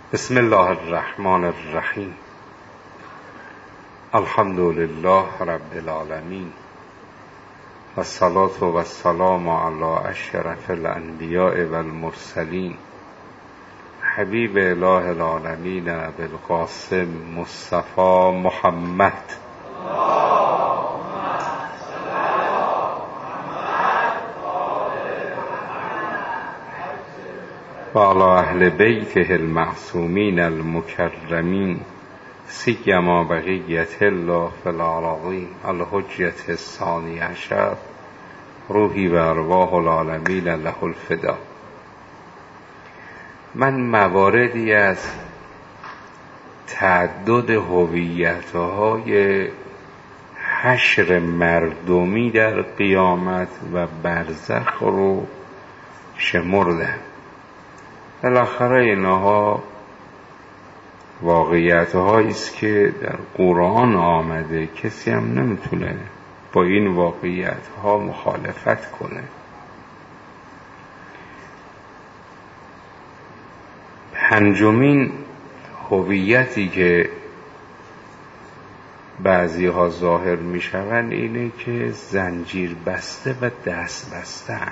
بسم الله الرحمن الرحیم. الحمد لله رب العالمین و الصلاة و السلام علی اشرف الانبیاء و المرسلین حبیب اله العالمین ابوالقاسم مصطفی محمد و علی اهل بیته المعصومین المکرمین سیما بقیت الله فی الارضین الحجة الثانی عشر روحی و ارواح العالمین له الفدا. من مواردی از تعدد هویت‌های حشر مردمی در قیامت و برزخ رو شمردم. بالاخره اینها واقعیت‌هایی است که در قرآن آمده، کسی هم نمیتونه با این واقعیت‌ها مخالفت کنه. پنجمین هویتی که بعضی ها ظاهر میشوند اینه که زنجیر بسته و دست بسته هستند.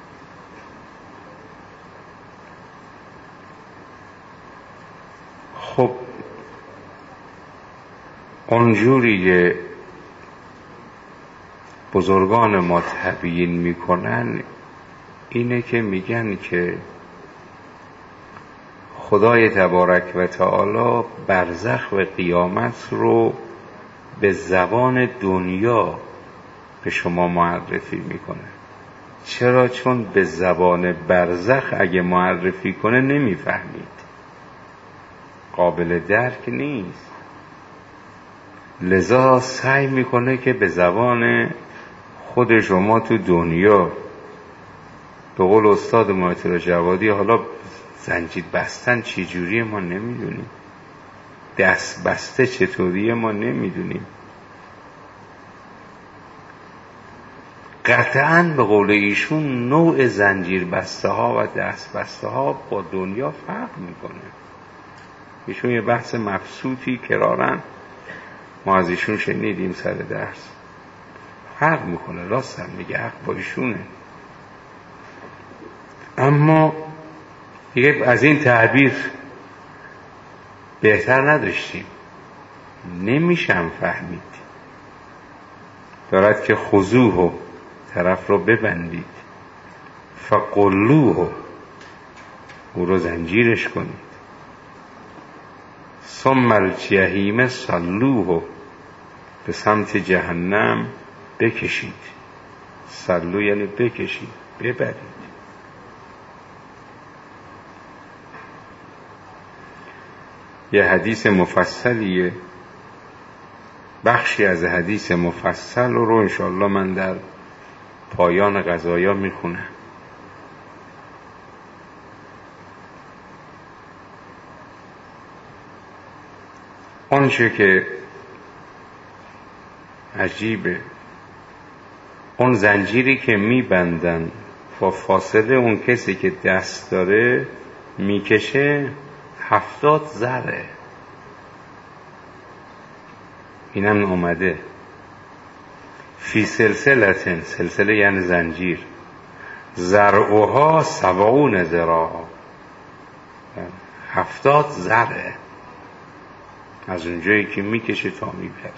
خب اونجوری که بزرگان ما تبیین میکنن اینه که میگن که خدای تبارک و تعالی برزخ و قیامت رو به زبان دنیا به شما معرفی میکنه. چرا؟ چون به زبان برزخ اگه معرفی کنه نمیفهمید، قابل درک نیست، لذا سعی میکنه که به زبان خود شما تو دنیا، به قول استاد مایتر جوادی، حالا زنجیر بستن چی جوریه ما نمیدونیم، دست بسته چطوریه ما نمیدونیم. قطعاً به قول ایشون نوع زنجیر بسته ها و دست بسته ها با دنیا فرق میکنه. ایشون یه بحث مبسوطی کرارن ما از ایشون شنیدیم سر درس، فرق میکنه، راست هم میگه، حق با ایشونه. اما دیگه از این تعبیر بهتر نداشتیم، نمیشم فهمید. دارد که خذوه، طرف رو ببندید، فقلوه، او رو زنجیرش کنید، ثم الجحیم صلوه، به سمت جهنم بکشید. صلو یعنی بکشید، ببرید. یه حدیث مفصلیه، بخشی از حدیث مفصل رو انشاءالله من در پایان قضایا میخونم. آنچه که عجیبه، اون زنجیری که میبندن با فاصله اون کسی که دست داره میکشه 70 ذره. اینم اومده فی سلسلتن، سلسله یعنی زنجیر، ذرعها 70 ذراع، 70 ذره از اونجایی که میکشه تا میبره.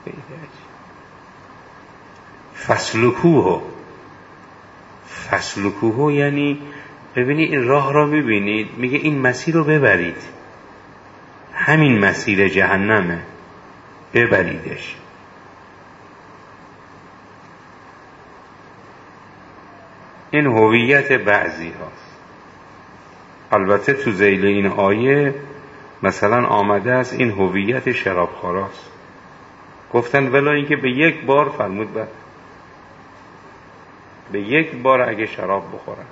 فسلکوه، فسلکوه یعنی ببینید این راه را میبینید، میگه این مسیر رو ببرید، همین مسیر جهنمه، ببریدش. این هویت بعضی هاست. البته تو ذیل این آیه مثلا آمده است این هویت شرابخوراست. گفتن ولی اینکه به یک بار، فرمود به یک بار اگه شراب بخورن.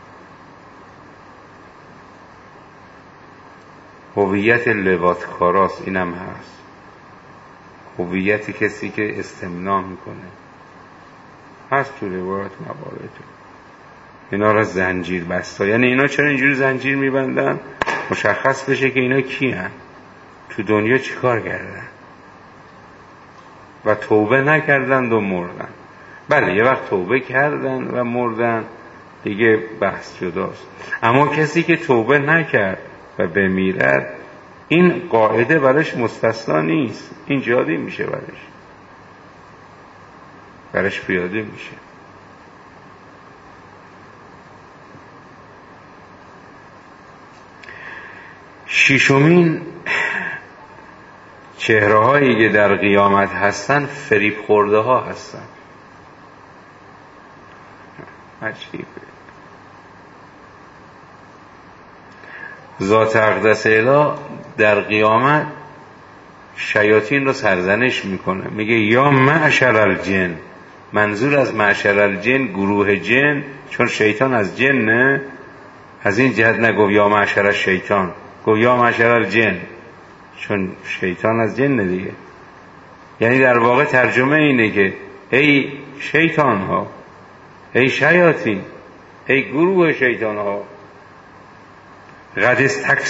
هویت لواطکاراست، اینم هست، هویت کسی که استمناء میکنه، هست تو روایت موارد. اینا را زنجیر بسته، یعنی اینا چرا اینجوری زنجیر میبندن؟ مشخص بشه که اینا کی هن، تو دنیا چی کار کردن و توبه نکردند و مردن. بله یه وقت توبه کردن و مردن دیگه بحث جداست، اما کسی که توبه نکرد و بمیرد این قاعده برش مستثنا نیست، این جاری میشه، برش پیاده میشه. ششمین چهره هایی که در قیامت هستن فریب خورده ها هستن. عجیبه. ذات اقدس اله در قیامت شیاطین رو سرزنش میکنه، میگه یا معشر الجن. منظور از معشر الجن گروه جن، چون شیطان از جنه، از این جهت نگو یا معشر الشیطان، گو یا معشر الجن، چون شیطان از جنه دیگه. یعنی در واقع ترجمه اینه که ای شیطان ها، ای شیاطین، ای گروه شیطان ها، قد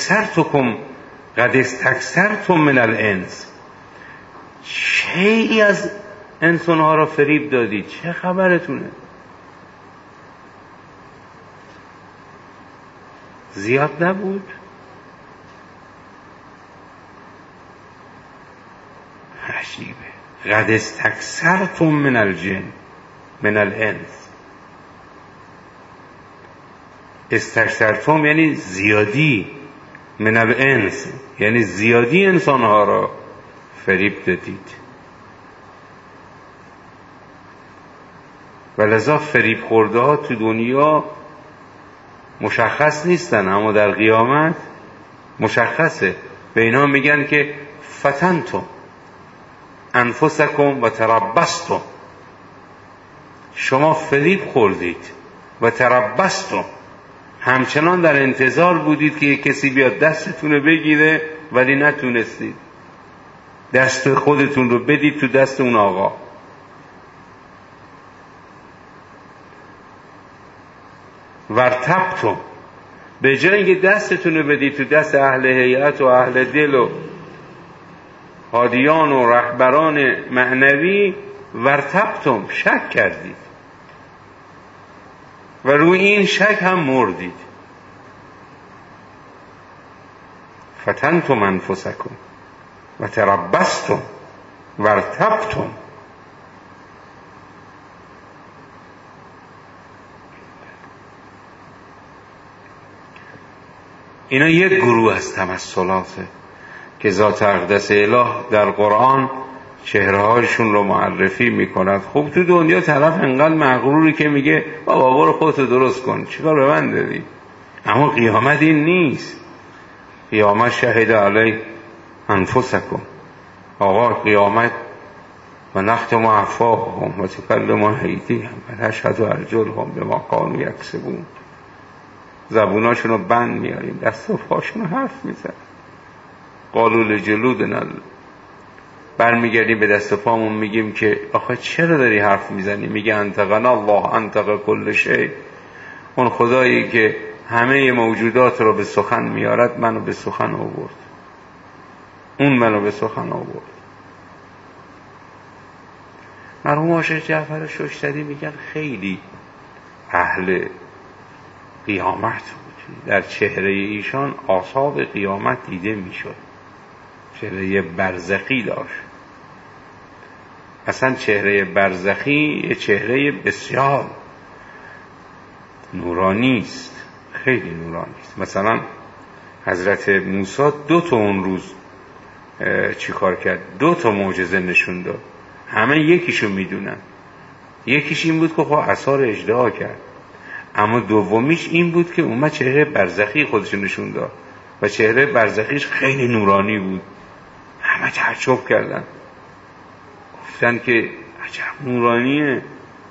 استکثرتم من الانس، شیئی از انسان ها را فریب دادید، چه خبرتونه؟ زیاد نبود؟ عجیبه. قد استکثرتم من الجن من الانس. استکثرتم یعنی زیادی، من الانس یعنی زیادی انسان ها را فریب دادید. و لذا فریب خورده ها تو دنیا مشخص نیستن، اما در قیامت مشخصه. به اینا میگن که فتنتم انفسکم و تربستم، شما فریب خوردید و تربستم، همچنان در انتظار بودید که یک کسی بیاد دستتون رو بگیره ولی نتونستید، دست خودتون رو بدید تو دست اون آقا. ورتبتم، به جای اینکه دستتون رو بدید تو دست اهل هیئت و اهل دل و هادیان و رهبران معنوی، ورتبتم، شک کردید و روی این شک هم مردید. فتنتم انفسکم و تربستم ورتبتم. اینا یک گروه از تمثلاته که ذات اقدس اله در قرآن چهره‌هاشون رو معرفی میکند. خب تو دنیا طرف انقدر مغروری که میگه بابا برو خودتو درست کن، چیکار به من دادی؟ اما قیامت این نیست. قیامت شهد علی انفسکم، آقا قیامت و نختم افواههم و تکلمنا ایدیهم و نشهد ارجلهم بما کانوا یکسبون. زبوناشون رو بند میاریم، دست و پاشون رو حرف میزن. قالوا لجلودنا، برمیگردیم به دست و پامون میگیم که آخه چرا داری حرف میزنی؟ میگه انطقنا الله انطق کل شیء. اون خدایی که همه موجودات رو به سخن میارد منو به سخن آورد، اون منو به سخن آورد. مرحوم عاشق جعفر ششتری میگن خیلی اهل قیامت بود، در چهره ایشان آثار قیامت دیده میشد، چهره برزخی داشت. اصلا چهره برزخی یه چهره بسیار نورانی است، خیلی نورانی است. مثلا حضرت موسی 2 تا اون روز چی کار کرد؟ 2 تا معجزه نشون داد، همه یکیشو میدونن. یکیش این بود که خب عصا رو اژدها کرد، اما دومیش این بود که اومد چهره برزخی خودش نشون داد و چهره برزخیش خیلی نورانی بود. همه تعجب کردن، گفتن که عجب نورانیه.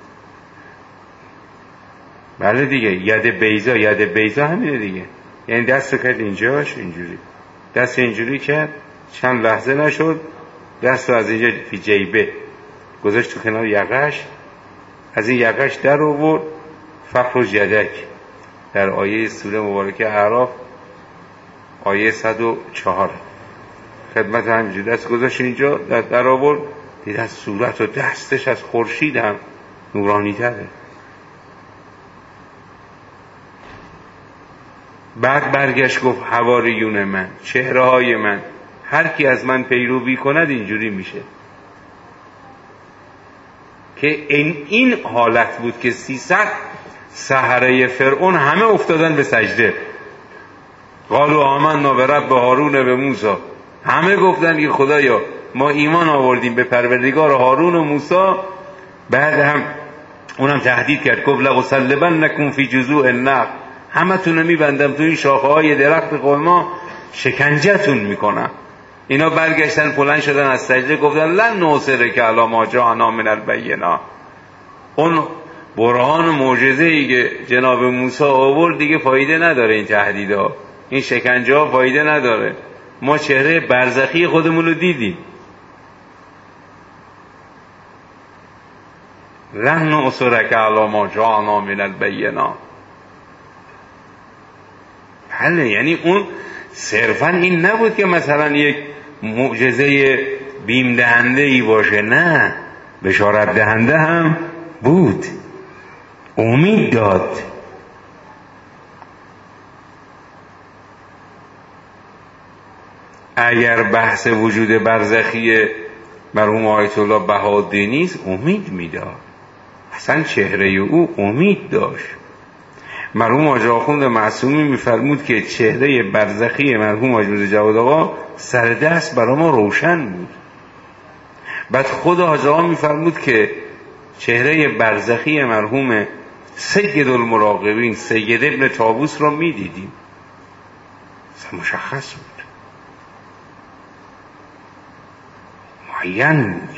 بله دیگه، ید بیضا همینه دیگه، یعنی دست کرد اینجاش اینجوری، دست اینجوری کرد، چند لحظه نشد دست رو از اینجا فی جیبه گذاشت تو کنار یقش، از این یقش در آورد. فخرج یدک در آیه سوره مبارکه اعراف آیه 104 خدمت همینجور دست گذاشت اینجا در آورد، دید از صورت و دستش از خورشید هم نورانی تره. بعد برگشت گفت حواریون من، چهره های من، هر کی از من پیروی کند اینجوری میشه. که این حالت بود که 300 سحره فرعون همه افتادن به سجده. قالوا آمنا برب هارون و موسی، همه گفتن که خدایا ما ایمان آوردیم به پروردگار هارون و موسی. بعد هم اونم تهدید کرد، گفت لأصلبنکم فی جذوع النخل، همتون رو میبندم تو این شاخه های درخت قوم ما، شکنجه‌تون میکنم. اینا برگشتن بلند شدن از سجده گفتن لن نؤثرک علی ما جاءنا من البینات. اون برهان و معجزه‌ای که جناب موسی آورد دیگه فایده نداره، این تهدیدها، این شکنجه ها فایده نداره. ما چهره برزخی خودمون رو دیدیم. لن نؤثرک علی ما جاءنا من البینات. بله، یعنی اون صرفا این نبود که مثلا یک معجزه بیم دهنده ای باشه، نه، بشارت دهنده هم بود، امید داد. اگر بحث وجود برزخی مرحوم آیت الله بهاءالدین است، امید میداد، اصلا چهره او امید داشت. مرحوم حاج آخوند معصومی میفرمود که چهره برزخی مرحوم حاج میرزا جواد آقا سر دست برای ما روشن بود. بعد خود حاج آقا میفرمود که چهره برزخی مرحوم سید المراقبین سید ابن طاووس را میدیدیم، مشخص بود، معین بود.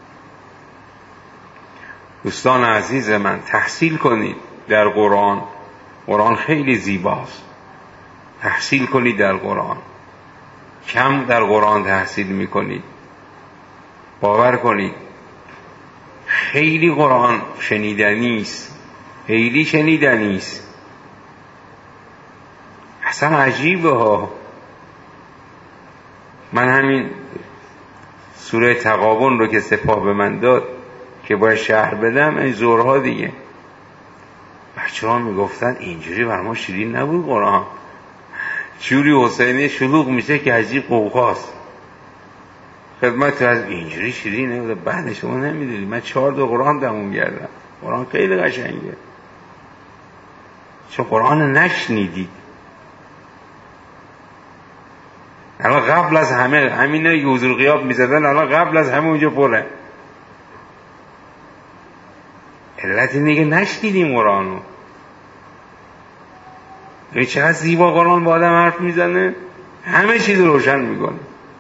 دوستان عزیز من، تحصیل کنید در قرآن. قرآن خیلی زیباست، تحصیل کنید در قرآن. کم در قرآن تحصیل میکنید، باور کنید خیلی قرآن شنیدنی است، خیلی شنیدنی است، اصلا عجیبه ها. من همین سوره تغابن رو که سپاه به من داد که باید شرح بدم، این زورها دیگه، بچه ها میگفتن اینجوری بر ما شیرین نبود قرآن، جوری حسینی شلوغ میشه که عجیب قوقاست. خدمت از اینجوری شیرین نبود. بعد شما نمیدونید من 4 قرآن تموم کردم. قرآن خیلی قشنگه، چون قرآن نشنیدید. الان قبل از همه همینه که حضور غیاب میزدن، الان قبل از همه اونجا پره. علت اینه که نشنیدیم قرآنو. این چقدر زیبا قرآن با آدم حرف میزنه، همه چیز روشن میکنه.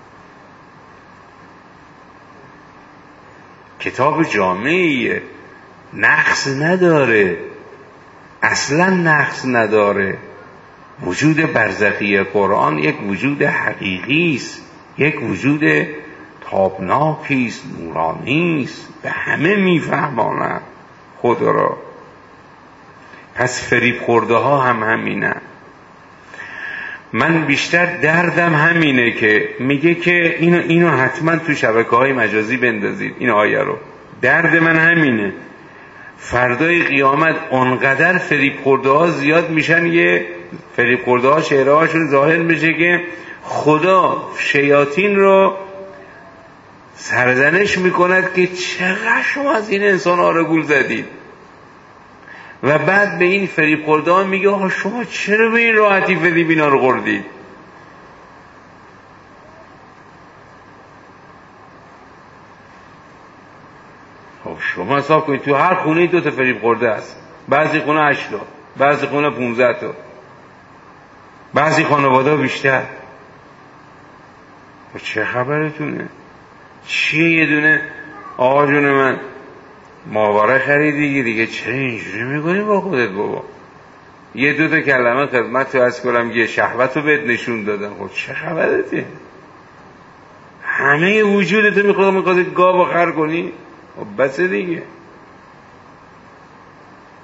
کتاب جامعیه، نقص نداره، اصلا نقص نداره. وجود برزخی قرآن یک وجود حقیقی است، یک وجود تابناکی است، نورانی است، به همه میفهماند خدا را. پس فریب خورده ها هم همینه. من بیشتر دردم همینه که میگه که اینو حتما تو شبکه‌های مجازی بندازید، این آیه رو. درد من همینه. فردای قیامت اونقدر فریب خورده ها زیاد میشن، یه فریب خورده ها چهره هاشون ظاهر میشه که خدا شیاطین رو سرزنش میکند که چقدر شما از این انسان ها رو گول زدید، و بعد به این فریب خورده ها میگه آقا شما چرا به این راحتی فریب اینا رو خوردید؟ شما حساب کنید تو هر خونه 2 تا فریب خورده است، بعضی خونه 8 تا، بعضی خونه 15 تا، بعضی خانواده بیشتر. چه خبرتونه؟ چیه یه دونه آقا جون من ماهواره خریدی دیگه، چرا اینجوری میکنی با خودت بابا؟ 1-2 تا کلمه خدمت تو از کنم، یه شهوت رو بهت نشون دادن، خب چه خبرته؟ همه وجودتو میخواد گاو و خر کنی؟ خب بسه دیگه.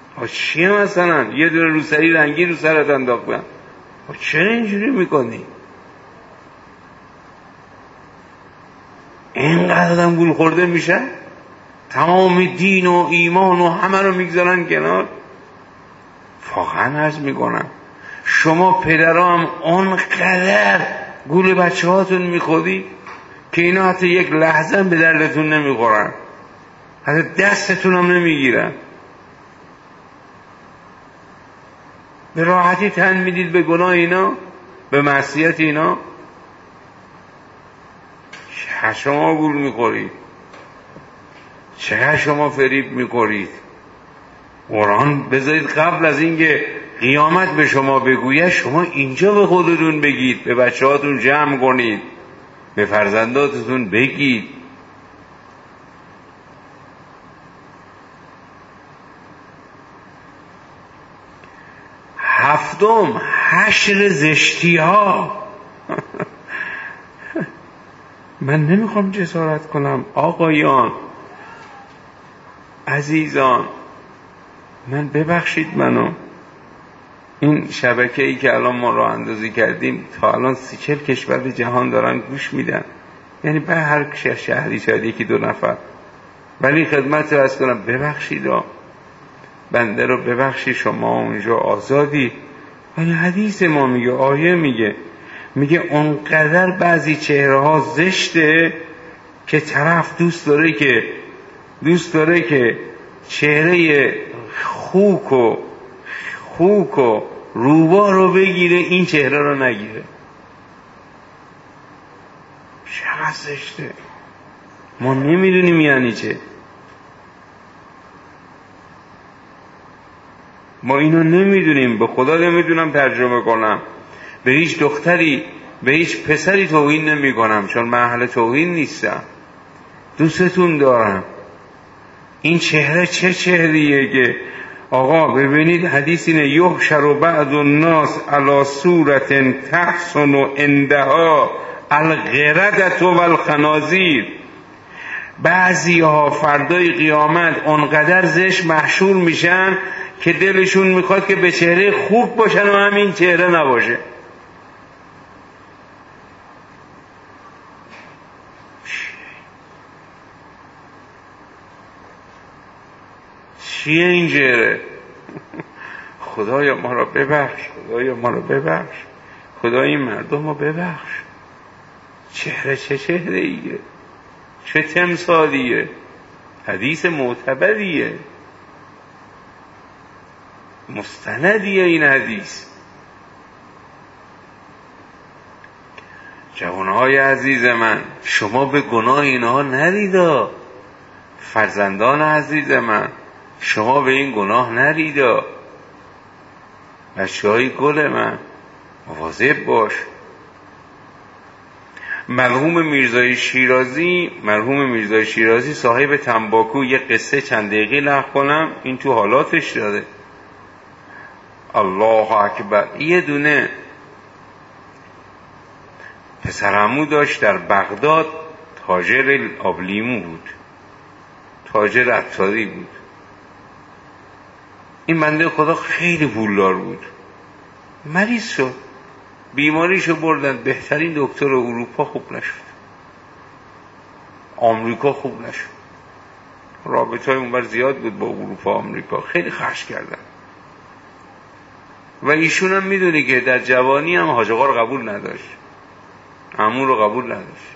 چیه مثلا یه دونه روسری رنگی رو سرت انداختن، چرا اینجوری میکنی؟ اینقدر آدم گول خورده میشه، تمام دین و ایمان و همه رو میگذارن کنار. واقعا عرض میکنم شما پدرها هم اونقدر گول بچه هاتون میخورید که اینا حتی یک لحظه به دردتون نمیخورن، حتی دستتون هم نمیگیرن، به راحتی تن میدید به گناه اینا، به معصیت اینا. چه شما گول میخورید، چه شما فریب میخورید. قرآن بذارید قبل از اینکه قیامت به شما بگوید شما اینجا به خودتون بگید، به بچه هاتون جمع کنید، به فرزنداتتون بگید. هفتم، حشر زشتی ها. من نمیخوام جسارت کنم آقایان عزیزان، من ببخشید منو، این شبکه‌ای که الان ما راه اندازی کردیم تا الان 30-40 کشور جهان دارن گوش میدن، یعنی به هر شهری شاید 1-2 نفر، ولی خدمت رو عرض کنم ببخشید بنده رو ببخشید، شما اونجا آزادی، ولی حدیث ما میگه، آیه میگه اونقدر بعضی چهره ها زشته که طرف دوست داره که چهره خوک و روبا رو بگیره، این چهره رو نگیره. چقدر زشته، ما نمیدونیم یعنی چه، ما اینو نمیدونیم، به خدا نمیدونم ترجمه کنم، به هیچ دختری به هیچ پسری توهین نمی کنم چون من اهل توهین نیستم، دوستتون دارم. این چهره چه چهریه که آقا ببینید حدیث اینه یحشر بعض الناس علی صورت تحسن عندها القردة والخنازیر. بعضی ها فردای قیامت اونقدر زشت محشور میشن که دلشون میخواد که به چهره خوب باشن و همین چهره نباشه. چیه این چهره؟ خدایا ما را ببخش، خدایا ما را ببخش، خدایا این مردم را ببخش. چهره چه چهره ایه، چه تمثالیه، حدیث معتبریه، مستندیه این حدیث. جوانهای عزیز من، شما به گناه اینها نریدا. فرزندان عزیز من، شما به این گناه نریدا. بچه‌های گل من، مواظب باش. مرحوم میرزای شیرازی صاحب تنباکو، یه قصه چند دقیقه نقل کنم، این تو حالاتش داره. الله اکبر. یه دونه پسرعمو داشت در بغداد، تاجر آبلیمو بود، تاجر عطاری بود. این بنده خدا خیلی پولدار بود، مریض شد، بیماریشو بردن بهترین دکتر اروپا، خوب نشد، آمریکا خوب نشد، رابطه های اونور زیاد بود با اروپا آمریکا، خیلی خرج کردن. و ایشون هم میدونی که در جوانی هم حاج آقا رو قبول نداشت، عمو رو قبول نداشت.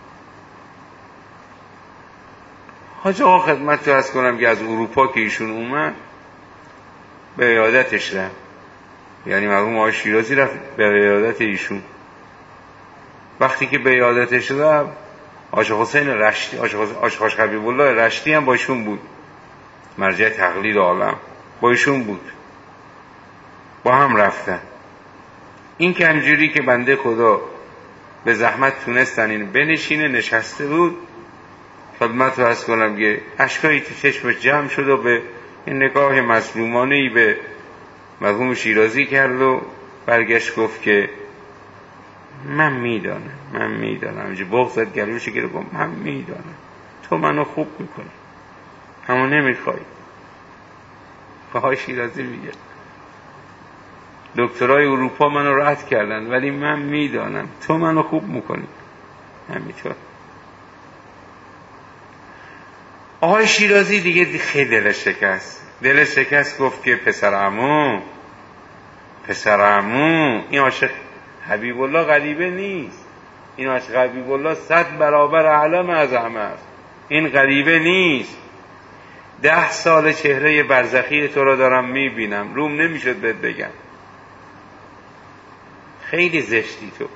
حاج آقا خدمت رو عرض کنم که از اروپا که ایشون اومد به عیادتش رفت، یعنی مرحوم آقای شیرازی رفت به عیادت ایشون. وقتی که به عیادتش رفت، آقا حسین رشتی، آقا حبیب الله رشتی هم با ایشون بود، مرجع تقلید عالم با ایشون بود، با هم رفتن. این که همجوری که بنده خدا به زحمت تونستن این بنشینه، نشسته بود، خدمت رو عرض کنم که اشکایی تو چشمش جمع شد و به این نگاه مظلومانه‌ای به مرحوم شیرازی کرد و برگشت گفت که من میدانم اینجا بغض زد گلوش گرفت، گفت من میدانم تو منو خوب میکنی اما نمیخوای. آقای شیرازی میگه دکترای اروپا منو رد کردن ولی من میدانم تو منو خوب میکنی. همینطور آقای شیرازی دیگه خیلی دلش شکست، گفت که پسر عمو این عاشق حبیب الله غریبه نیست، این عاشق حبیب الله 100 برابر اعلم از همه است، این غریبه نیست. 10 سال چهره برزخی تو رو دارم میبینم، روم نمیشد بهت بگم، خیلی زشتی تو.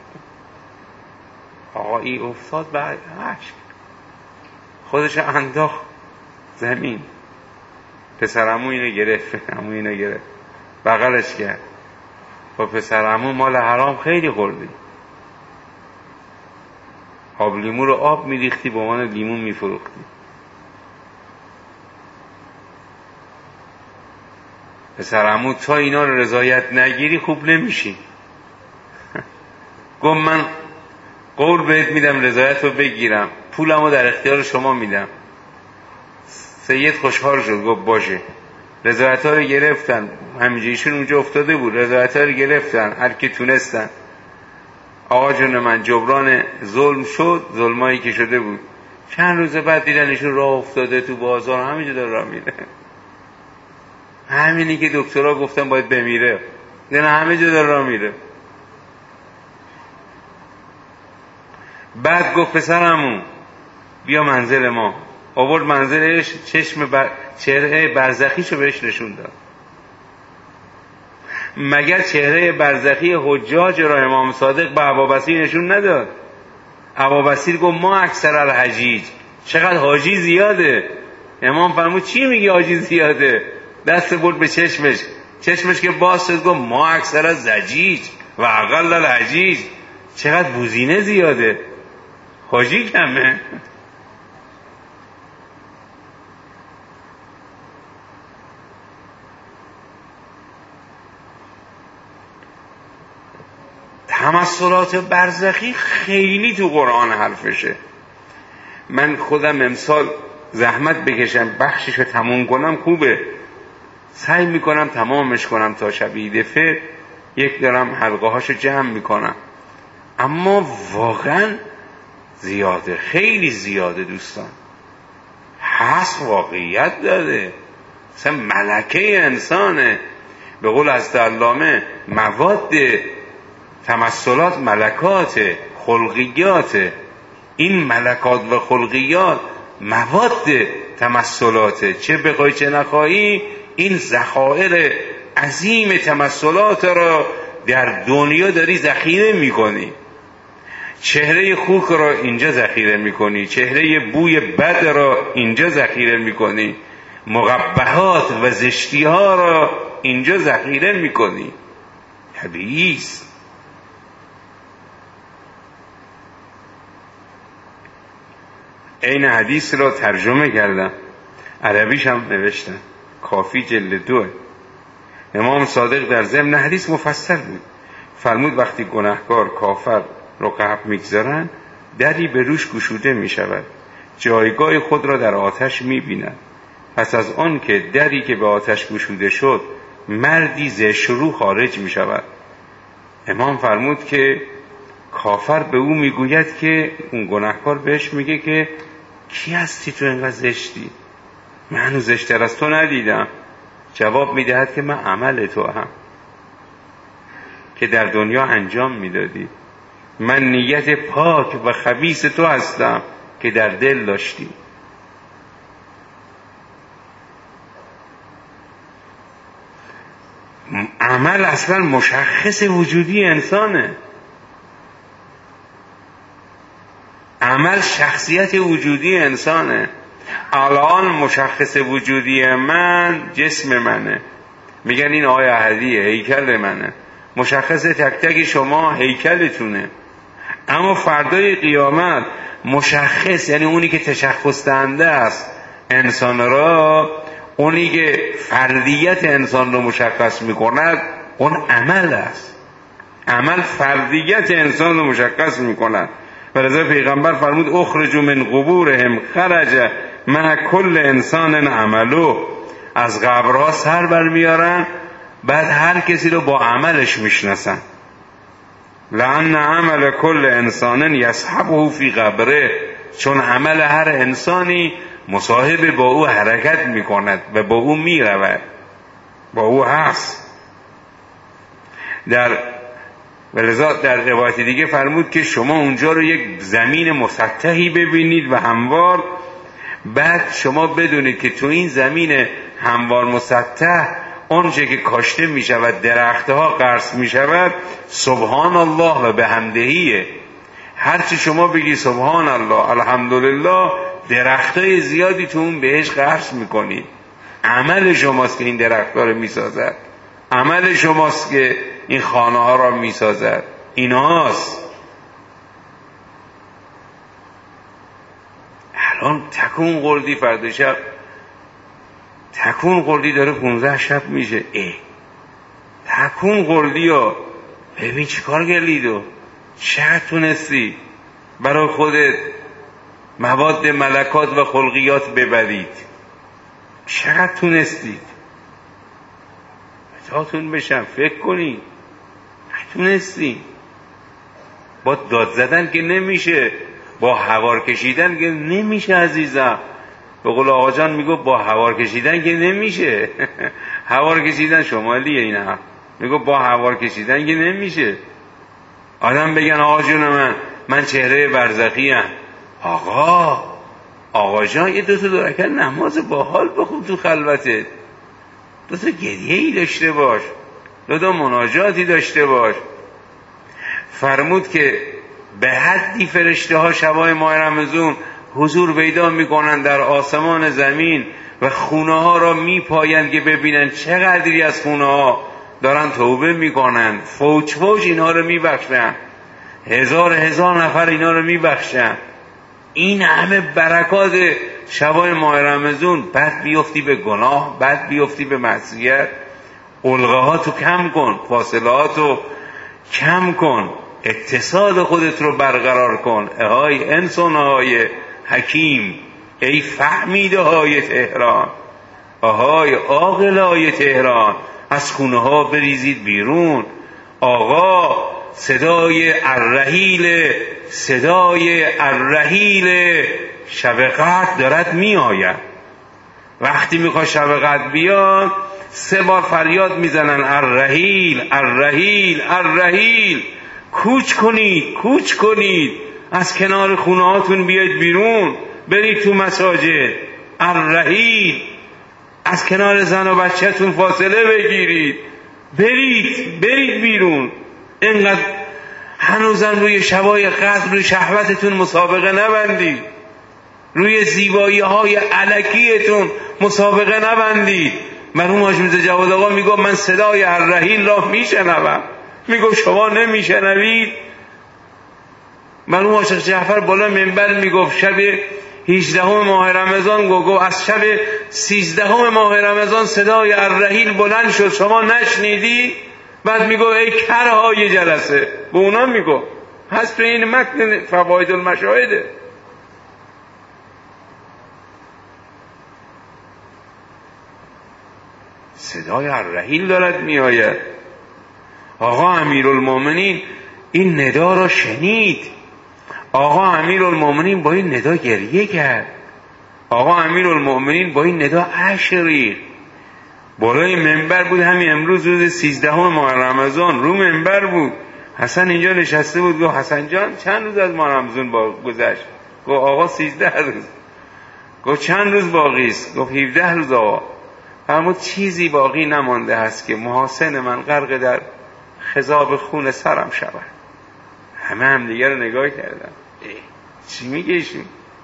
آقایی افتاد بعد عشق خودش انداخت زمین. پسر عمو اینو گرفت بغلش کرد. با پسر عمو مال حرام خیلی خوردی، آب لیمو رو آب میریختی به عنوان لیمو میفروختی. پسر عمو تا اینا رو رضایت نگیری خوب نمیشی. گفت من قول بهت میدم رضایت رو بگیرم، پولم رو در اختیار شما میدم. سید خوشحال شد، گفت باشه. رضایت ها رو گرفتن، همینجا ایشون اونجا افتاده بود، رضایت ها رو گرفتن هر کی تونستن. آقا جون من جبران ظلم شد، ظلمایی که شده بود. چند روز بعد دیدن ایشون راه افتاده تو بازار، همینجا داره راه میره. همینی که دکترها گفتن باید بمیره، نه همه جا داره راه میره. بعد گفت پسرمون بیا منزل ما، آورد منزلش، چهره برزخیشو بهش نشون داد. مگر چهره برزخی حجاج را امام صادق به ابابصیر نشون نداد؟ ابابصیر گفت ما اکثر الحجیج، چقدر حاجی زیاده. امام فرمود چی میگی حاجی زیاده؟ دست برد به چشمش که باز شد گفت ما اکثر الزجیج و اقل الحجیج، چقدر بوزینه زیاده، حاجی کمه. تمثلات برزخی خیلی تو قرآن حرفشه. من خودم امسال زحمت بکشم بخشش رو تموم کنم خوبه، سعی میکنم تمامش کنم تا شب عید فطر، یک دارم حلقه هاشو جمع میکنم. اما واقعا زیاده، خیلی زیاده دوستان، هست، واقعیت داره، مثلا ملکه انسانه. به قول حضرت علامه مواد تمثلات ملکات خلقیات، این ملکات و خلقیات مواد تمثلات، چه بخوای چه نخوایی این ذخایر عظیم تمثلات را در دنیا داری ذخیره میکنی. چهره خوک را اینجا ذخیره میکنی، چهره بوی بد را اینجا ذخیره میکنی، مقبحات و زشتی ها را اینجا ذخیره میکنی. طبیعی است. این حدیث را ترجمه کردم، عربیش هم نوشتم، کافی جلد 2. امام صادق در ضمن حدیث مفصل بود، فرمود وقتی گناهکار کافر رو قبل میگذارن دری به روش گشوده میشود، جایگاه خود را در آتش میبیند. پس از آن که دری که به آتش گشوده شد مردی زشرو خارج میشود. امام فرمود که کافر به او میگوید که اون گناهکار بهش میگه که کی هستی تو اینقدر زشتی؟ من هنوز زشتر از تو ندیدم. جواب میدهد که من عمل تو هم که در دنیا انجام میدادی، من نیت پاک و خبیث تو هستم که در دل داشتی. عمل اصلا مشخص وجودی انسانه، عمل شخصیت وجودی انسانه. الان مشخص وجودی من جسم منه، میگن این آقای احدیه، هیکل منه. مشخص تک تک شما هیکلتونه. اما فردای قیامت مشخص، یعنی اونی که تشخص دهنده است انسان را، اونی که فردیت انسان رو مشخص میکند اون عمل است. عمل فردیت انسان رو مشخص میکند. و لذا پیغمبر فرمود اخرجوا من قبورهم خرج مع کل انسان عملو، از قبرها سر برمیارن بعد هر کسی رو با عملش میشناسن. لأن عمل کل انسان یصحبه فی قبره، چون عمل هر انسانی مصاحب با او حرکت میکند و با او میرود، با او هست. ولذا در روایت دیگه فرمود که شما اونجا رو یک زمین مسطحی ببینید و هموار، بعد شما بدونید که تو این زمین هموار مسطح اونچه که کاشته می شود، درختها غرس می شود، سبحان الله و بحمدهیه. هرچی شما بگی سبحان الله الحمدلله، درختای زیادی تو اون بهش غرس می کنید. عمل شماست که این درختها رو می سازد، عمل شماست که این خانه ها را می سازد. ایناست. الان تکون قردی فردا شب، تکون قردی داره 15 شب میشه. تکون قردی ها، ببین چی کار گلید و چقدر تونستی برای خودت مواد ملکات و خلقیات ببرید، چقدر تونستید بتاتون بشم. فکر کنید تونستی. با داد زدن که نمیشه، با هوار کشیدن که نمیشه عزیزم. به قول آقا جان میگو با هوار کشیدن که نمیشه. هوار کشیدن شمالیه این هم. میگو با هوار کشیدن که نمیشه. آدم بگن آقا جون من چهره برزخی ام. آقا جان یه دوتا درکت نماز با حال بخون تو خلوتت، دوتا گریه‌ای داشته باش، دوتا مناجاتی داشته باش. فرمود که به حدی فرشته ها شبای ماه رمضان حضور پیدا میکنن در آسمان زمین و خونه ها را میپایند که ببینن چقدری از خونه ها دارن توبه میکنن. فوج اینها رو میبخشن، هزار نفر اینها رو میبخشن. این همه برکات شبای ماه رمضان. بعد بیفتی به گناه، بعد بیفتی به معصیت. الغاهاتو کم کن، فاصلهاتو کم کن، اتصال خودت رو برقرار کن. ای انسان‌های حکیم، ای فهمیده های تهران، آهای عاقلای تهران، از خونه ها بریزید بیرون. آقا صدای الرحیل شب قدر دارد می آید. وقتی میخواد شب قدر بیاد 3 بار فریاد میزنن الرحیل. کوچ کنید از کنار خونه هاتون بیاید بیرون، برید تو مساجد. الرحیل، از کنار زن و بچه‌تون فاصله بگیرید، برید بیرون. اینقدر هنوزم روی شبای قدر روی شهوتتون مسابقه نبندید، روی زیبایی های الکیتون مسابقه نبندید. مرحوم حاج میرزا جواد آقا میگه من صدای الرحیل را میشنوم. میگه شما نمیشنوید؟ مرحوم حاج جعفر بالا منبر میگفت شب 18 ماه رمضان گفت از شب 13 ماه رمضان صدای الرحیل بلند شد، شما نشنیدی؟ بعد میگه ای کرهای جلسه، به اونا میگه هست تو این متن فواید المشاهده. صدای الرحیل دارد می آید. آقا امیرالمومنین این ندا را شنید. آقا امیرالمومنین با این ندا گریه کرد. آقا امیرالمومنین با این ندا اشک ریخت. بالای منبر بود. همین امروز روز 13 ماه رمضان رو منبر بود. حسن اینجا نشسته بود. گفت حسن جان چند روز از ماه رمضان گذشت؟ گفت آقا 13 روز. گفت چند روز باقی است؟ گفت 17 روز آقا. فرمود چیزی باقی نمانده است که محاسن من غرق در خضاب خون سرم شود. همه هم دیگر رو نگاه کردن. چی میگه ایشون؟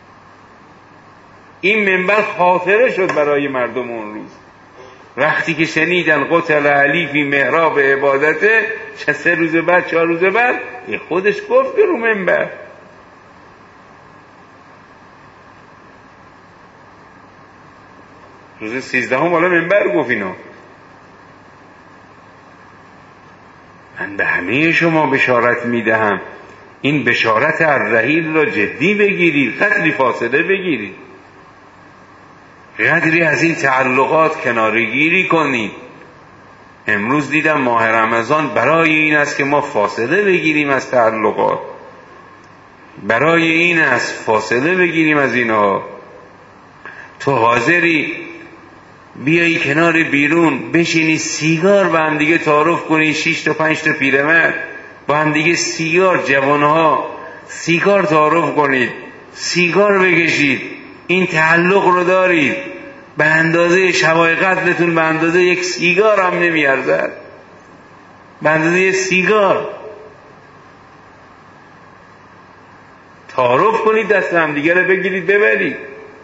این منبر خاطره شد برای مردم اون روز. وقتی که شنیدن قتل علی فی محراب عبادته، 3 روز بعد 4 روز بعد خودش گفت که رو منبر. روز 13 بالا منبر گفت اینو. من به همه شما بشارت میدهم این بشارت الرحیل را جدی بگیرید، قدری فاصله بگیرید، قدری از این تعلقات کنارگیری کنید. امروز دیدم ماه رمضان برای این است که ما فاصله بگیریم از تعلقات، برای این است فاصله بگیریم از اینها. تو حاضری بیایی کنار بیرون بشینی سیگار با هم دیگه تعارف کنی، 6 تا 5 تا پیرمرد با هم دیگه سیگار، جوانها سیگار تعارف کنید، سیگار بکشید، این تعلق رو دارید، به اندازه شبای قتلتون به اندازه یک سیگار هم نمیارزد، به اندازه یک سیگار تعارف کنید، دست هم دیگه رو بگیرید ببرید.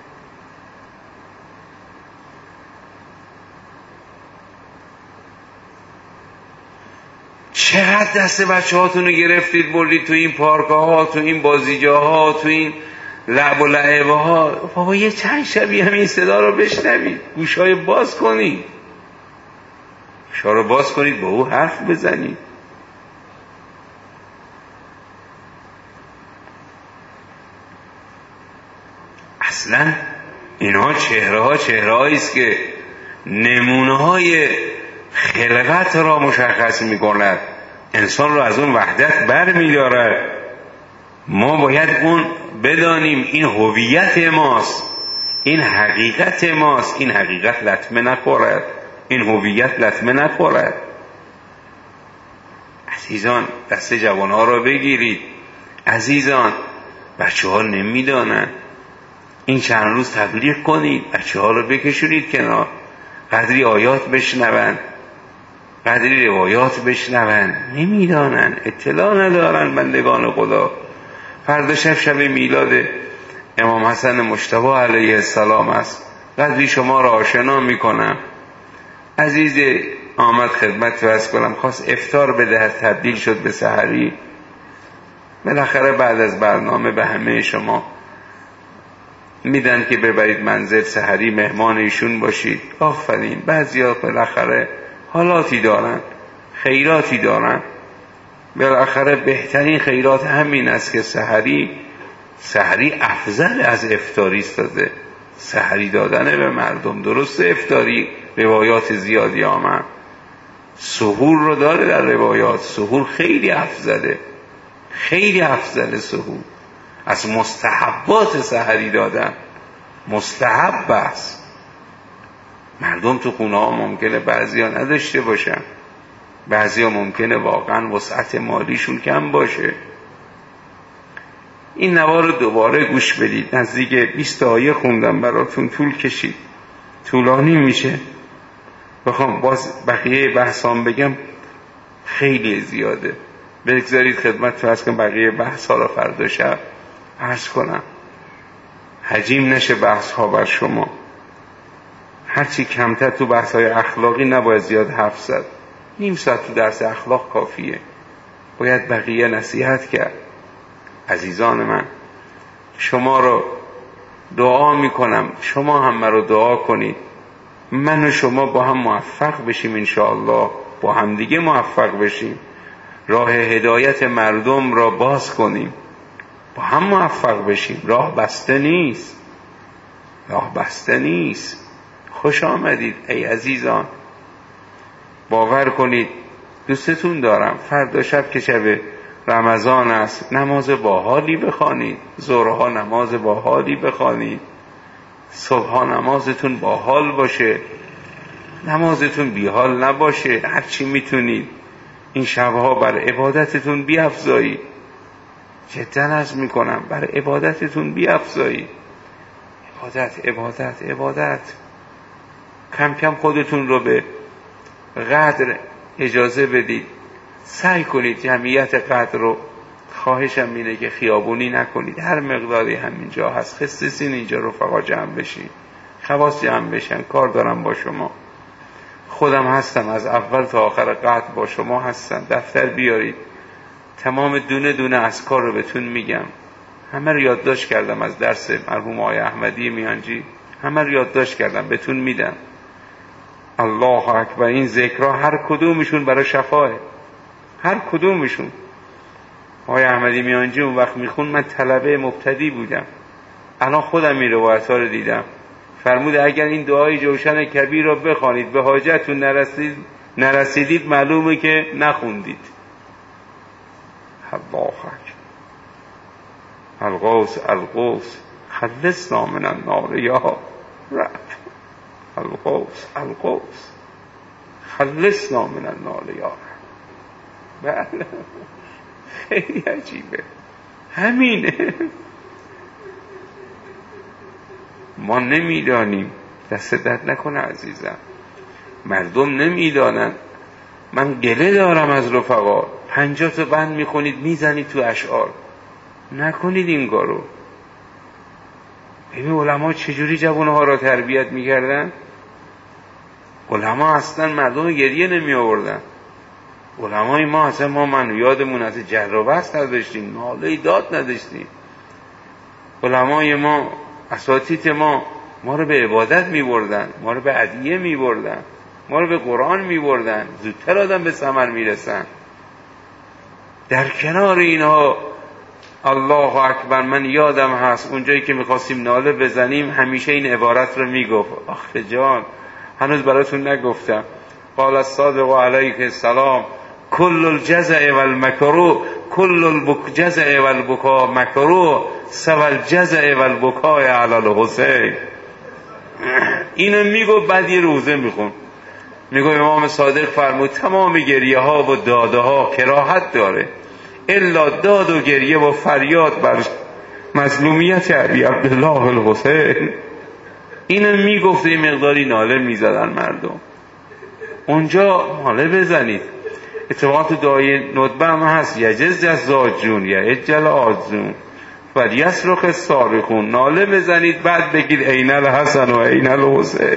چقدر دست بچه هاتون رو گرفتید بردید تو این پارک‌ها، تو این بازیجاها، تو این لعب و لعبه ها. بابا یه چند شبی همین صدا رو بشنوید، گوشای باز کنید، گوشا رو باز کنید، با او حرف بزنید. اصلا اینها چهره‌هایی است که نمونه‌های خلقت را مشخص می‌کند، انسان را از اون وحدت بر می‌دارد. ما باید اون بدانیم این هویت ماست، این حقیقت ماست، این حقیقت لطمه نخورد، این هویت لطمه نخورد. عزیزان دست جوانها را بگیرید. عزیزان بچه ها نمیدانند، این چند روز تبلیغ کنید، بچه ها را بکشونید کنار، قدری آیات بشنوند، قدری روایات بشنوند، نمیدانن، اطلاع ندارن بندگان خدا. فردا شب میلاد امام حسن مجتبی علیه السلام است، قدری شما را آشنا میکنم. عزیز آمد خدمت عرض کنم، خواست افطار بدهد، تبدیل شد به سحری. بالاخره بعد از برنامه به همه شما میدن که ببرید منزل سحری، مهمان ایشون باشید. آفرین، بعضیا بالاخره حالاتی دارن، خیراتی دارن. بالاخره بهترین خیرات همین است که سحری افضل از افطاری استاده، سحری دادن به مردم. درسته افطاری روایات زیادی آمد، سحور رو داره در روایات، سحور خیلی افضله، خیلی افضل سحور. از مستحبات سحری دادن، مستحب است. مردم تو خونه ها ممکنه بعضی ها نداشته باشن، بعضی ها ممکنه واقعا وسعت مالیشون کم باشه. این نوا رو دوباره گوش بدید، نزدیک 20 آیه خوندم براتون، طول کشید، طولانی میشه. بخوام باز بقیه بحثام بگم خیلی زیاده، بگذارید خدمت فرض کنم بقیه بحث ها رو فردا شب عرض کنم، حجیم نشه بحث ها بر شما. هرچی کمتر تو بحث های اخلاقی نباید زیاد حرف زد، نیم ساعت تو درس اخلاق کافیه، باید بقیه نصیحت کرد. عزیزان من، شما رو دعا میکنم، شما هم رو دعا کنید، من و شما با هم موفق بشیم انشاءالله، با هم دیگه موفق بشیم، راه هدایت مردم را باز کنیم، با هم موفق بشیم. راه بسته نیست، راه بسته نیست. خوش آمدید ای عزیزان، باور کنید دوستتون دارم. فردا شب که شب رمضان است، نماز باحالی بخوانید، ظهرها نماز باحالی بخوانید، صبحها نمازتون باحال باشه، نمازتون بیحال نباشه. هرچی میتونید این شبها بر عبادتتون بیافزایید، جدا عرض میکنم، بر عبادتتون بیافزایید. عبادت عبادت عبادت. کم کم خودتون رو به قدر اجازه بدید، سعی کنید جمعیت قدر رو. خواهشم اینه که خیابونی نکنید، هر مقداری همینجا هست خصیصین اینجا رفقا جمع بشین، خواص جمع بشن. کار دارم با شما، خودم هستم، از اول تا آخر قدر با شما هستم. دفتر بیارید، تمام دونه دونه اذکار رو بهتون میگم، همه رو یادداشت کردم از درس مرحوم آقای احمدی میانجی، همه رو یادداشت کردم بهتون میدم. الله اکبر. این ذکرها هر کدومشون برای شفاه، هر کدومشون. آقای احمدی میانجی اون وقت میخون، من طلبه مبتدی بودم، الان خودم این روایت‌ها رو دیدم. فرموده اگر این دعای جوشن کبیر رو بخوانید به حاجتون نرسیدید معلومه که نخوندید. الله اکبر. الغوث الغوث خلصنا من النار یا القوس خلصنا من النار یا بله خیلی عجیبه. همینه. ما نمیدانیم. دست درد نکنه عزیزم، مردم نمیدانن. من گله دارم از رفقا، 50 تا بند میخونید میزنید تو اشعار. نکنید این کارو. ببین علما چجوری جوانها را تربیت میکردن. علما اصلا مردم گریه نمی آوردن. علمای ما اصلا من یادمون از جر و بحث نداشتیم، ناله داد نداشتیم. علمای ما، اساتید ما رو به عبادت می بردن، ما رو به ادعیه می بردن، ما رو به قرآن می بردن. زودتر آدم به ثمر می رسن. در کنار اینها الله اکبر، من یادم هست اونجایی که میخواستیم ناله بزنیم همیشه این عبارت رو میگفت. آخه جان هنوز براتون نگفتم. قال الصادق علیه السلام کل الجزع والمکروه کل الجزع والبکاء مکروه سوى الجزع والبکاء علی الحسین. اینو میگفت. بعد یه روزه میخون، میگفت امام صادق فرمود تمام گریه ها و داده ها کراهت داره الا داد و گریه و فریاد بر مظلومیت علی عبدالله الحسین. اینو میگفت. یه مقداری ناله میزدن مردم. اونجا ناله بزنید. اتفاقات تو دعای ندبه هم هست یجز الزاجون یعجل آزون فلیصرخ الصارخون. ناله بزنید بعد بگید عین الحسن و عین الحسین.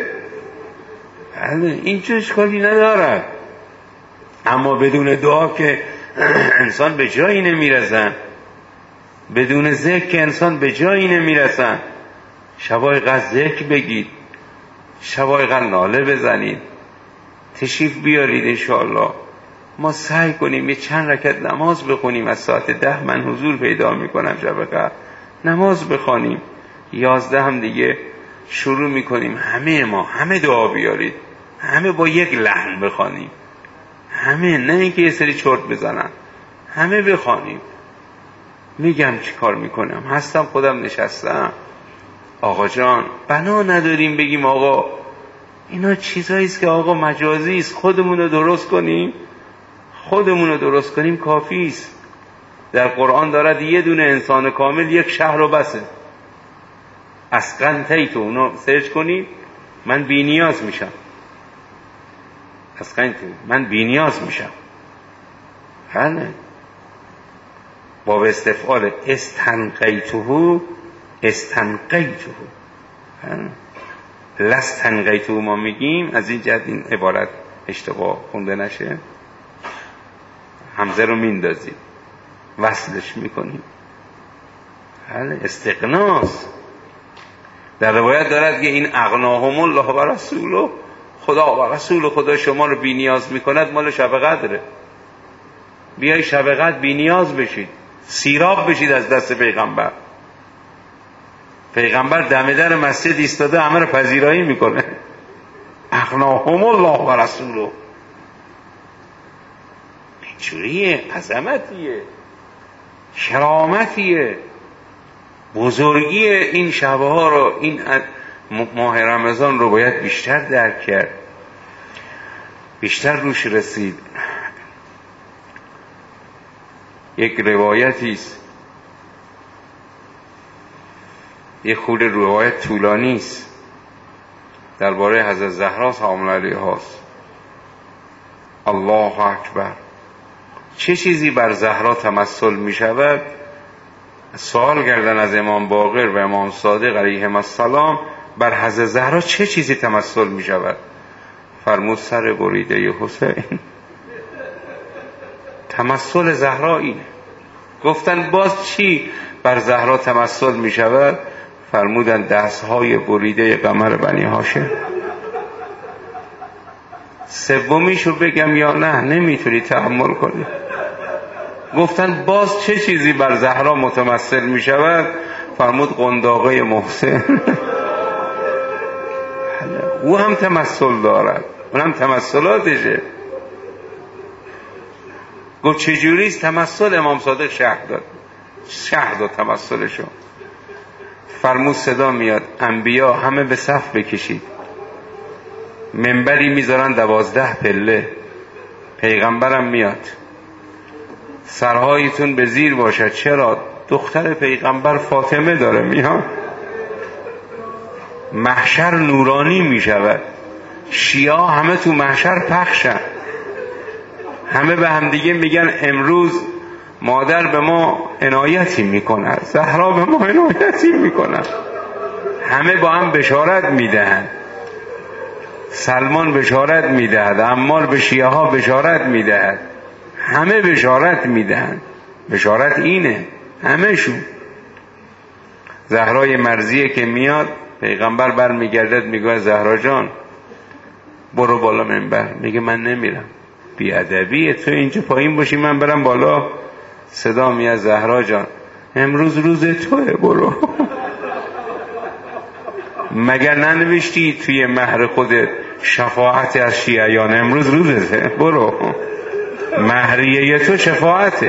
این چه اشکالی ندارد. اما بدون دعا که انسان به جایی نمیرسن، بدون ذکر که انسان به جایی نمیرسن. شبای قدر ذکر بگید، شبای قدر ناله بزنید، تشریف بیارید. انشاءالله ما سعی کنیم یه چند رکعت نماز بخونیم. از ساعت 10 من حضور پیدا میکنم شب قدر نماز بخونیم. 11 هم دیگه شروع میکنیم. همه ما همه دعا بیارید، همه با یک لحن بخونیم. همه، نه اینکه یه سری چرت بزنن، همه بخوانیم. میگم چی کار میکنم، هستم خودم نشستم. آقا جان بنا نداریم بگیم آقا اینا چیزاییست که آقا مجازیست، خودمون رو درست کنیم. خودمون رو درست کنیم کافیست. در قرآن دارد یه دونه انسان کامل یک شهر رو بسه. اسقنتیتو اونو سرچ کنید. من بی نیاز میشم. اسقنتیتو من بی نیاز میشم. بله باب استفعال استنقیتو لستنقیتو ما میگیم. از این جهت این عبارت اشتباه خونده نشه. همزه رو میندازید، وصلش میکنید. بله استغناست. در روایت دارد که این اغناهم الله و رسوله، خدا و رسول خدا شما رو بی نیاز میکند، مال شب قدره. بیای شب قدر بی نیاز بشید، سیراب بشید از دست پیغمبر. پیغمبر دم در مسجد ایستاده همه رو پذیرایی میکنه. اغناهم الله و رسوله. اینجوریه، عظمتیه، کرامتیه، بزرگی این شبها رو، این ماه رمضان رو باید بیشتر درک کرد، بیشتر روش رسید. یک روایتی است، یک خورده روایت طولانی است، درباره حضرت زهرا سلام علیها است. الله اکبر. چه چیزی بر زهرا تمثل می شود؟ سوال کردن از امام باقر و امام صادق علیهم السلام بر حضرت زهرا چه چیزی تمثل می شود؟ فرمود سر بریده حسین. تمثل زهرا اینه. گفتن باز چی بر زهرا تمثل می شود؟ فرمودن دستهای بریده قمر بنی هاشم. سومیشو بگم یا نه؟ نمیتونی تحمل کنی. گفتن باز چه چیزی بر زهرا متمثل می شود؟ فرمود قنداقه محسن. او هم تمثل دارد، اون هم تمثلاتشه. گفت چجوریست تمثل؟ امام صادق شرح داد تمثلشو. فرمود صدا میاد انبیا همه به صف بکشید. منبری میذارن 12 پله، پیغمبرم میاد، سرهایتون به زیر باشد. چرا؟ دختر پیغمبر فاطمه داره میاد. محشر نورانی میشود. شیعه همه تو محشر پخشن، همه به همدیگه میگن امروز مادر به ما عنایتی میکنه، زهرا به ما عنایتی میکنه. همه با هم بشارت میدهند. سلمان بشارت میدهد، عمار به شیعه ها بشارت میدهد، همه بشارت میدهند. بشارت اینه همهشون. زهرای مرضیه که میاد، پیغمبر بر میگردد میگه زهرا جان برو بالا منبر. میگه من نمیرم. بیادبیه تو اینجا پایین باشی من برم بالا. صدا میاد زهرا جان امروز روز توه برو. مگر ننوشتی توی مهر خودت شفاعت از شیعیان؟ امروز روزته برو، مهریه تو شفاعته.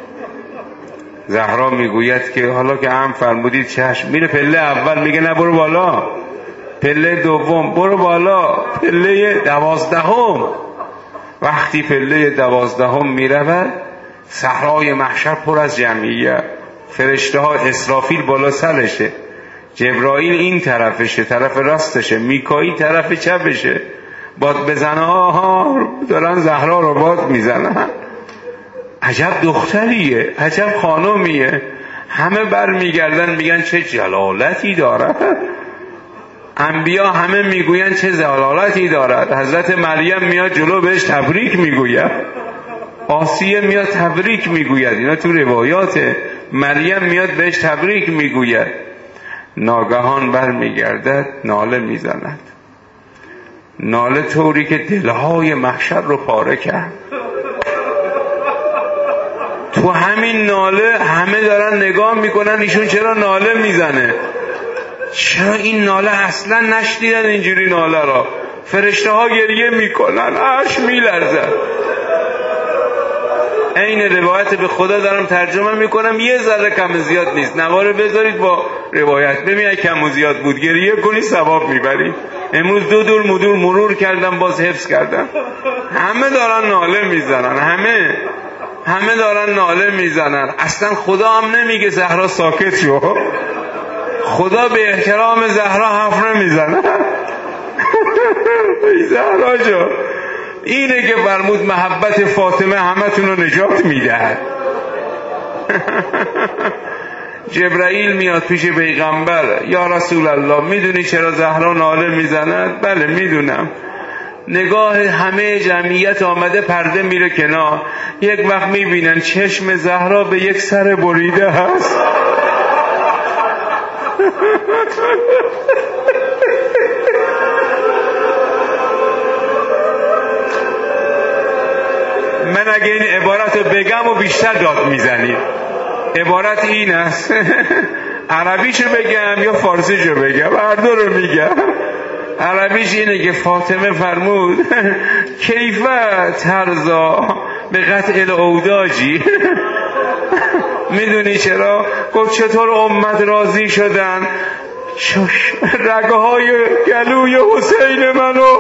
زهرا میگوید که حالا که هم فرمودید چشم. میره پله اول، میگه نه برو بالا. پله دوم برو بالا. پله 12. وقتی پله 12 میرود، صحرای محشر پر از جمعیت، فرشته ها، اسرافیل بالا سرشه، جبرائیل این طرفشه، طرف راستشه، میکائیل طرف چپشه. باد بزنه ها دارن زهرا رو باد میزنن. عجب دختریه، عجب خانومیه. همه بر میگردن میگن چه جلالتی دارد. انبیا همه میگوین چه جلالتی دارد. حضرت مریم میاد جلو بهش تبریک میگوید، آسیه میاد تبریک میگوید. اینا تو روایاته. مریم میاد بهش تبریک میگوید. ناگهان بر میگردد ناله میزند، ناله طوری که دلهای محشر رو پاره کرد. تو همین ناله همه دارن نگاه میکنن ایشون چرا ناله میزنه. چرا این ناله اصلا نشنیدن اینجوری ناله را. فرشته ها گریه میکنن، عرش میلرزد. این روایت به خدا دارم ترجمه میکنم، یه ذره کم زیاد نیست. نواره بذارید با روایت ببینید کم و زیاد بود گریه کنی ثواب میبرید. امروز 2 دور مدور مرور کردم باز حفظ کردم. همه دارن ناله میزنن، همه دارن ناله میزنن. اصلا خدا هم نمیگه زهرا ساکت شو. خدا به احترام زهرا حرف نمیزنه. زهرا جا اینه که فرمود محبت فاطمه همتون رو نجات میدهد. جبرائیل میاد پیش پیغمبر، یا رسول الله میدونی چرا زهرا ناله میزند؟ بله میدونم. نگاه همه جمعیت آمده، پرده میره کنار. یک وقت میبینن چشم زهرا به یک سر بریده هست. من اگه این عبارت رو بگم و بیشتر داد میزنید. عبارت این است. عربیشو بگم یا فارسیشو بگم؟ هر دو رو میگم. عربیش اینه که فاطمه فرمود کیفه ترزا به قطع الاوداجی. میدونی چرا؟ گفت چطور امت راضی شدن رگهای گلوی حسین منو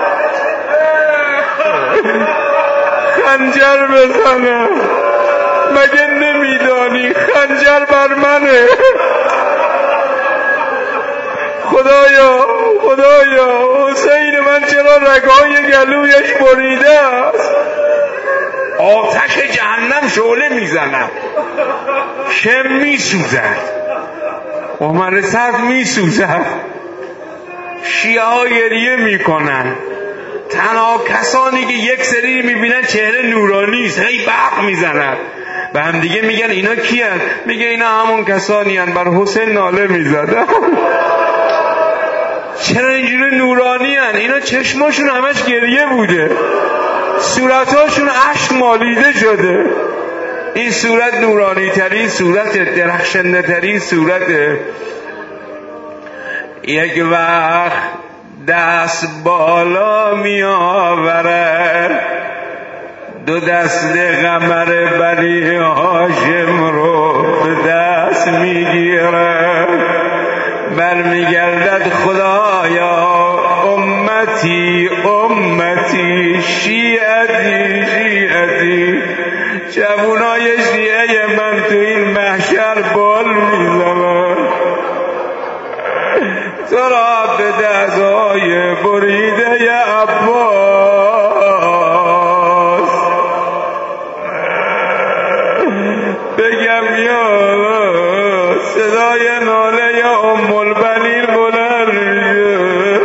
خنجر بزنه. مگه نمیدانی خنجر بر منه؟ خدایا حسین من چرا رگهای گلویش بریده است؟ آتش جهنم شعله میزند، شم میسوزد، عمر صدر میسوزد، شیعه ها گریه میکنن. تنها کسانی که یک سری میبینن چهره نورانی است، هی برق میزنن. به هم دیگه میگن اینا کیان؟ میگه اینا همون کسانی هن بر حسین ناله میزدن. چرا اینجوری نورانی هن؟ اینا چشماشون همش گریه بوده، صورتاشون اشک مالیده شده. این صورت نورانی ترین صورت، درخشنده ترین صورت. یک وقت دست بالا می آورد، 2 دست قمر بنی هاشم رو به دست می گیرد. برمیگردد خدایا امت امتی امتی شیعتی شیعتی. جوانای شیعه من تو این محشر بال میزنن، تو را به دستهای بریده عباس بگم یا صدای ناله یا ام البنین بلند میشه.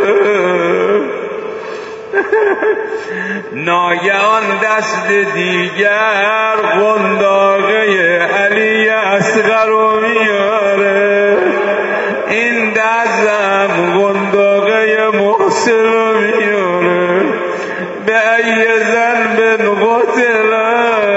ناگهان دست دیگر قنداقه علی اصغر رو میاره، این دستم قنداقه محسن رو میاره. به ای زن بن قتله،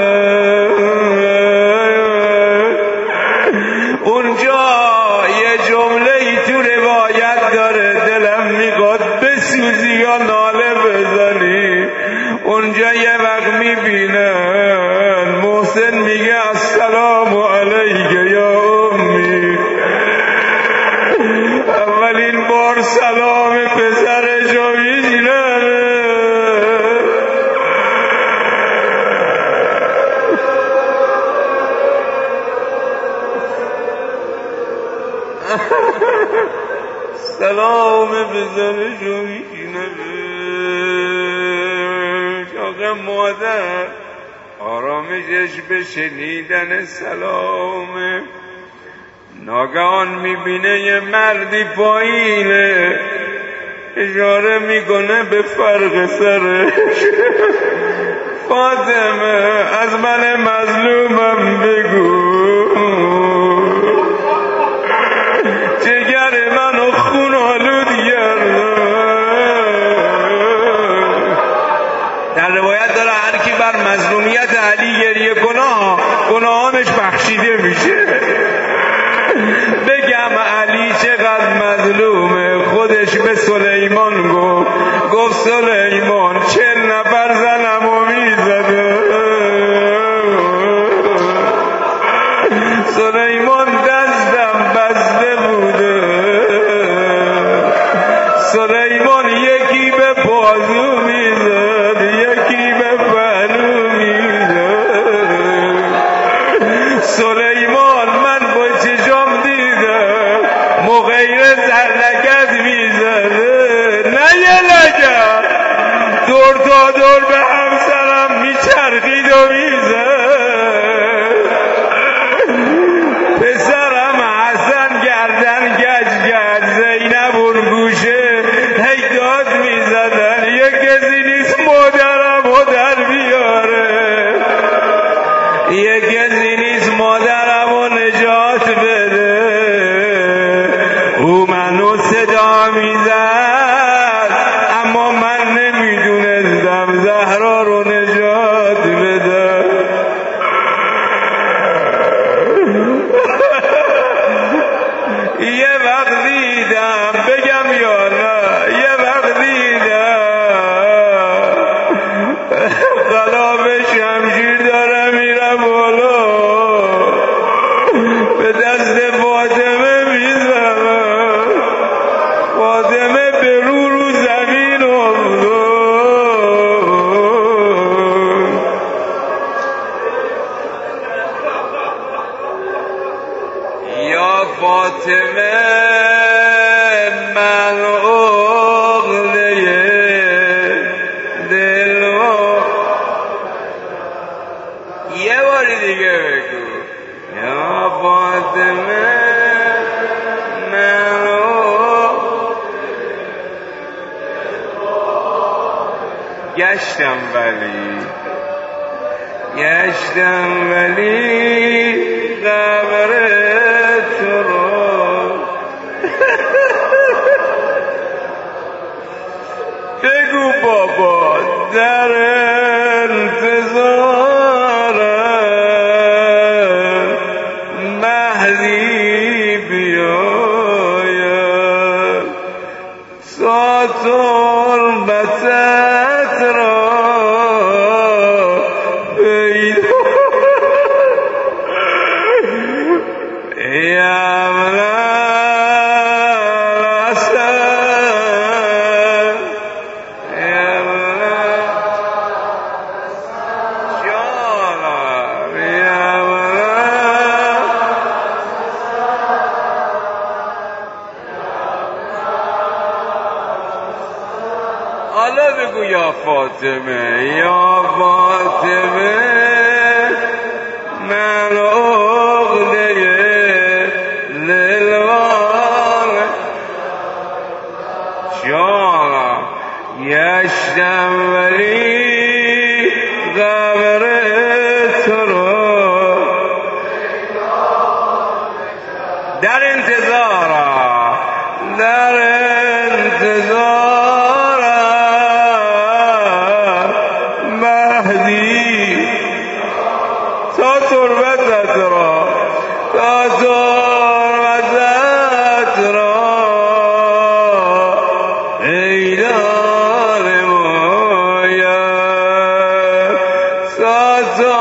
اونجا یه جمله ای تو روایت داره دلم میخواد بسوزی یا ناله بزنی. اونجا یه وقت میبینن محسن میگه السلام علیک یا امی. اولین بار سلام پسرشو میشنه. سلام پسرشو میشنه. آقا مادر آرامشش به شنیدن سلامه. ناگهان میبینه یه مردی پایینه، اشاره میکنه به فرق سرش. فاطمه از من مظلومم بگو، جگر منو خون آلود کرده. در روایت داره هر کی بر مظلومیت علی گریه کنه گناهانش بخشیده میشه. بگم علی چقدر مظلومه. خودش به سلیمان گفت سلیمان 40 نفر زنمو میزده. سلیمان دستم بسته بوده. سلیمان یکی به بازو میزد، یکی به پهلو میزد. سلیمان من با چشام دیدم مغیر زرلکت میزده، نه یه لگم دور تا دور به همسرم میچرخید و میزد. پسرم حسن گردن گج گج، زینب اون گوشه هی داد میزدن یک کسی نیست مادرم و در بیاره، یک کسی نیست مادرم و نجات بده. او منو صدا میزد اما من نمیدونستم زهرا رو نجات بده. یه وقت دیدم بگم یا نه، یه وقت دیدم غلاف شمشیر داره میره بالا، به دست فاطمه میزنه. فاطمه به رو زمین افتاد. یا فاطمه من اغله دل و یه باری دیگه بگو. یا فاطمه من گشتم ولی قبر تو رو بگو بابا در انتظار مهدی بیاید، ساعت البتت را بگو یا فاطمه یا فاطمه من عقده دلوار جانا گشتم ولی قبر تو رو در انتظارم مهدی تا تربتت را ایدار ماید تا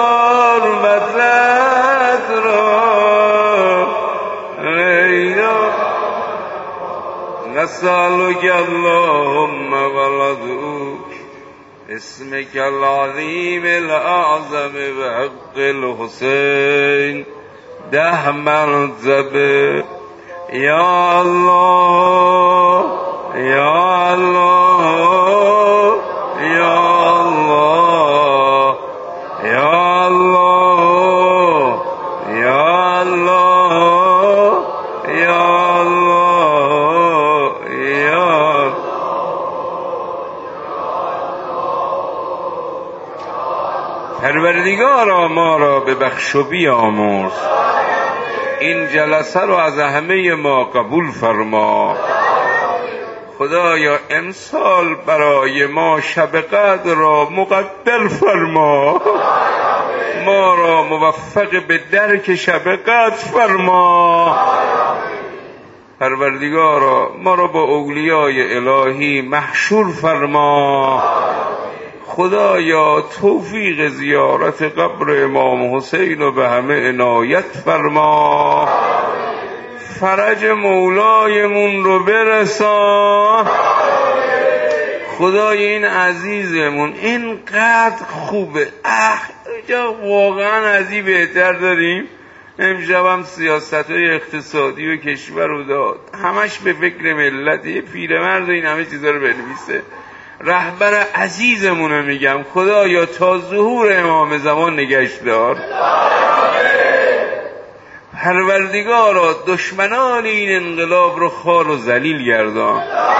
تربتت را نسألك اللهم ولدعوك اسمك العظيم الأعظم بحق الحسين دهم الزبر يا الله يا الله يا الله يا الله يا الله يا الله يا پروردگارا ما را ببخش و بیامرز، این جلسه رو از همه ما قبول فرما. خدایا امسال برای ما شب قدر را مقدر فرما، ما را موفق به درک شب قدر فرما. پروردگارا ما را با اولیای الهی محشور فرما. خدایا توفیق زیارت قبر امام حسین رو به همه عنایت فرما، فرج مولایمون رو برسان. خدای این عزیزمون اینقدر خوبه، واقعا از این بهتر داریم. امشبم سیاست‌های اقتصادی و کشور رو داد، همش به فکر ملت. یه پیرمرد این همه چیزا رو بنویسه. رهبر عزیزمونه میگم خدایا تا ظهور امام زمان نگهش دار. پروردگارا دشمنان این انقلاب رو خوار و ذلیل گردان.